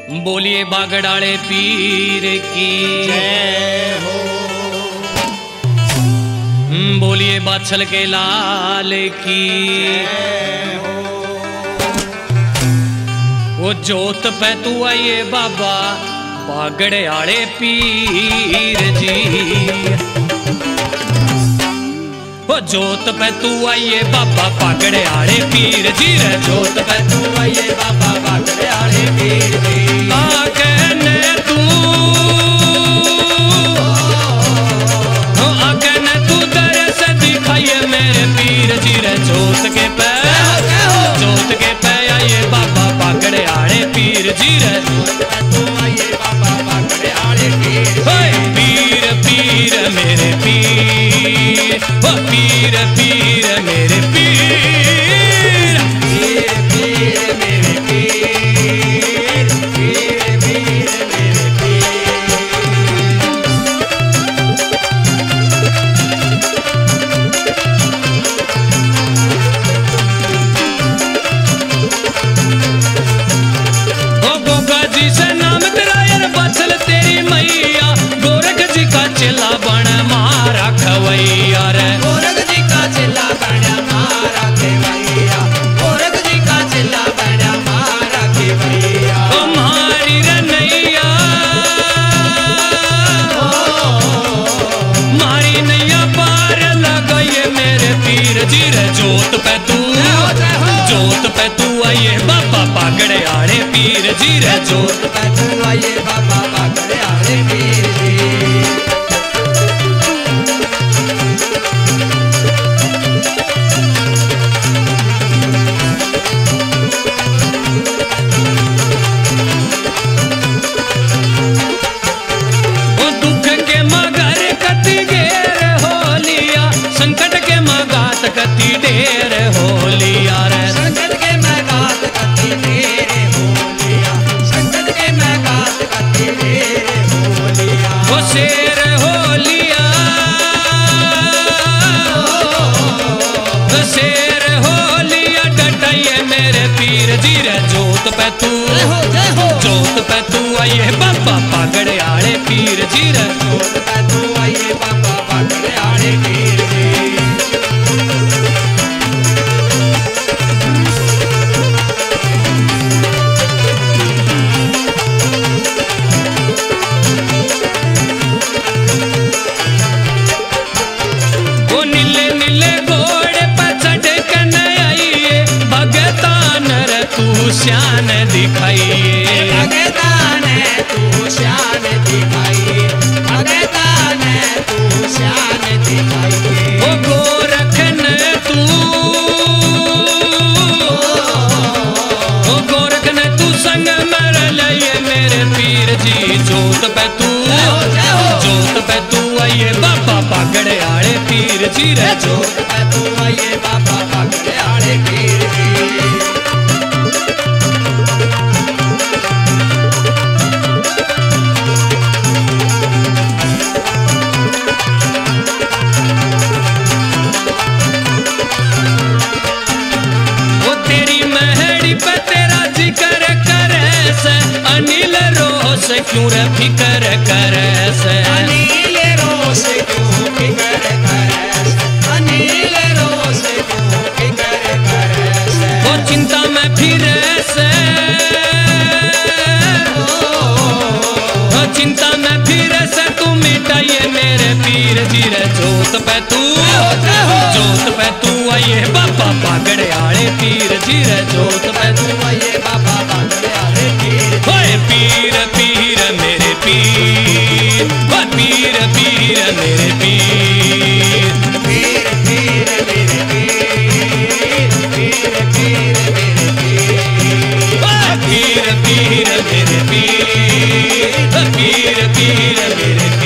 बोलिए बागड़ाले पीर की जय हो। बोलिए बाछल के लाल की जय हो। वो जोत पे तू आइए बाबा बागड़ाले पीर जी। वो जोत पे तू आइए बाबा बागड़ाले पीर जी रे। जोत पे तू आइए बाबा बागड़ाले पीर जी। जोत के पे आइए बाबा बागड़ाले पीर जी रे। जोत पे तू आइए बाबा बागड़ाले पीर जी। पीर पीर मेरे पीर, ओ पीर पीर मेरे पीर, पीर पीर मेरे पीर, पीर पीर मेरे पीर। से नाम तेरा यार बाछल तेरी मैया। गोरख जी का चेला बन मारा खवैया रे। गोरख जी का चेला बन मारा खवैया। गोरख जी का चेला बन मारा खवैया। मारी रे नैया, मारी नैया पार लगाइए मेरे पीर जी रे। जोत पे तू आइए बाबा बागड़ाले पीर जी रे। जोत पे तू आइए बाबा बागड़ाले पीर जी। वो दुख के मगर कति घेर हो लिया, संकट के मगात कति ढेर हो लिया रे। संकट के मगात कति ढेर हो लिया, संकट के मगात कति ढेर हो लिया। वो शेर हो लिया, शेर हो लिया डटाइए मेरे पीर जी रे। जोत पे तू आइए बाबा बागड़ाले पीर जी रे। जोत पे तू आइए बाबा बागड़ाले पीर जी। वो नीले नीले घोड़े पे चढ़ के न आइए, भगतान रे तू शान दिखाइए। भगतान तू शान दिखाइए, भगतान तू शान दिखाइए। वो गोरख न तू, वो गोरख न तू संग मर लाइए मेरे पीर जी। जोत पे तू आइए बाबा बागड़ाले पीर जी रे। जोत पे तू आइए बाबा बागड़ाले पीर जी। वो तेरी महड़ी पे तेरा जिक्र करे से, अनिल रोस क्यों रे फिकर करे से। अनिल रोस क्यों फिकर करे से, अनिल रोस क्यों फिकर करे से। वो चिंता में फिरे से, वो चिंता में फिरे से तू मिटाइए मेरे पीर जी रे। जोत पे तू आइए बाबा बागड़ाले पीर जी रे। जोत पे तू आइए बाबा बागड़ाले पीर जी। ओए पीर पीर मेरे पीर, ओ पीर पीर मेरे पीर, पीर पीर मेरे पीर, पीर पीर मेरे पीर। पीर पीर मेरे पीर, पीर पीर मेरे